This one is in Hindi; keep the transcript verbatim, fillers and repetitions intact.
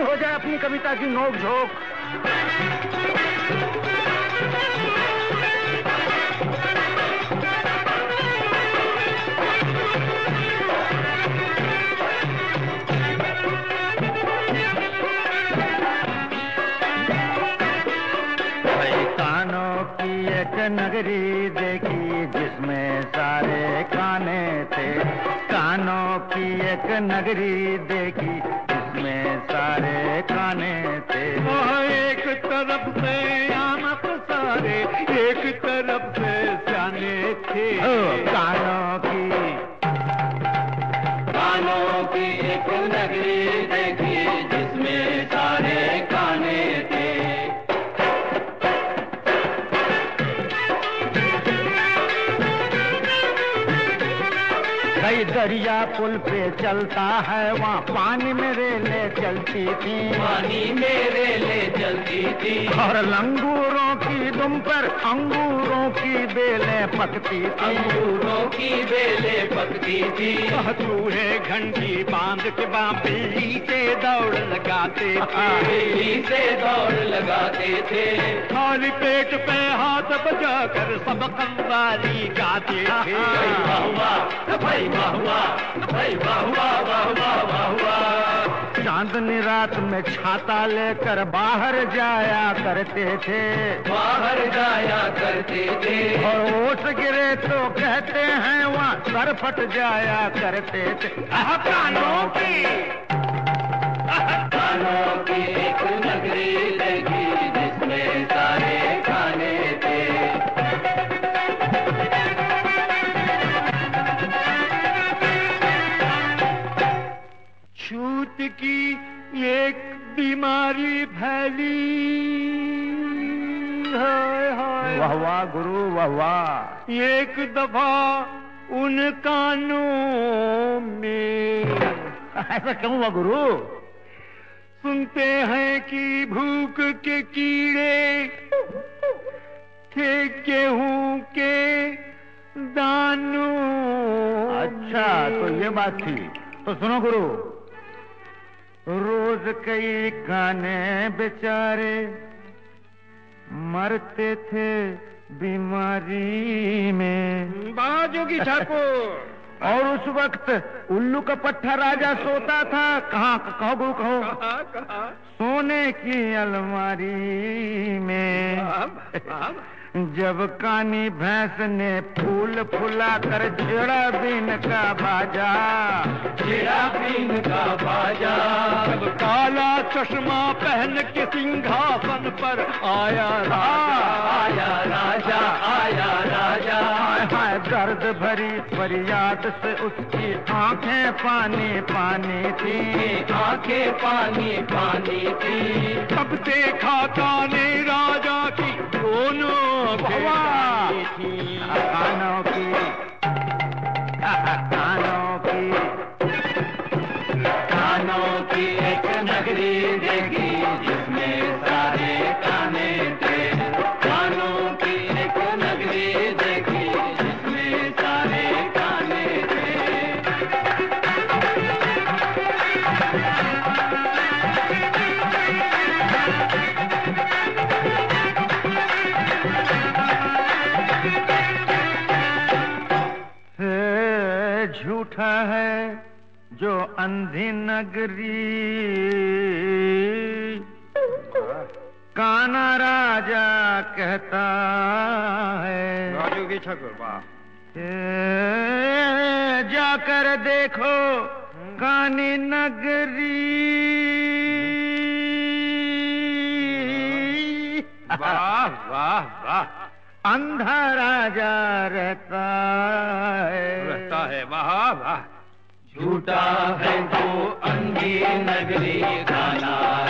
हो जाए अपनी कविता की नोक झोंक। नगरी देखी जिसमें सारे काने थे, कानों की एक नगरी देखी जिसमें सारे काने थे। एक तरफ से आमक सारे, एक तरफ से जाने थे। कानों की कानों की एक नगरी देखी जिसमें सारे काने थे। कई दरिया पुल पे चलता है, वहाँ पानी में रेले चलती थी, पानी में रेले चलती थी। और लंगूरों की दुम पर अंगूरों की बेलें पकती थी, अंगूरों की बेलें पकती थी। चूहे घंटी बांध के बिल्ली से दौड़ लगाते थे, बिल्ली से दौड़ लगाते थे। खाली पेट पे हाथ बजा कर सब कव्वाली गाते थे। चांदनी रात में छाता लेकर बाहर जाया करते थे, बाहर जाया करते थे। और ओस गिरे तो कहते हैं वहाँ सर फट जाया करते थे। कानों की कानों की एक नगरी देखी जिसमें सारे खाने थे। छूत की एक बीमारी फैली, हाय हाय वाह वाह गुरु वाह वाह। एक दफा उन कानों में। ऐसा क्यों हुआ गुरु? सुनते हैं कि भूख के कीड़े थे गेहूं के दानों। अच्छा तो ये बात थी। तो सुनो गुरु, रोज कई काने बेचारे मरते थे बीमारी में। बाजोगी ठाकुर। और उस वक्त उल्लू का पट्टा राजा सोता था। कहाँ? कहो गुरु कहो। कहाँ कहाँ? सोने की अलमारी में। जब कानी भैंस ने फूल फुला कर छेड़ा बीन का बाजा, छेड़ा बीन का बाजा। जब काला चश्मा पहन के सिंहासन पर आया राजा, आया राजा, आया राजा। हाय दर्द भरी फरियाद से उसकी आंखें पानी पानी थी, आंखें पानी पानी थी। तब देखा काने राजा की दोनों कानों की कानों की कानों की एक नगरी देखी जिसमें सारे काने थे। कानों की एक नगरी देखी जिसमें सारे काने थे। झूठा है जो अंधी नगरी, काना राजा कहता है। बाजोगी ठाकुर वाह। जाकर देखो कानी नगरी। वाह वाह वाह। अंधा राजा रहता है, रहता है। वाह वाह। झूठा है जो अंधी नगरी, काना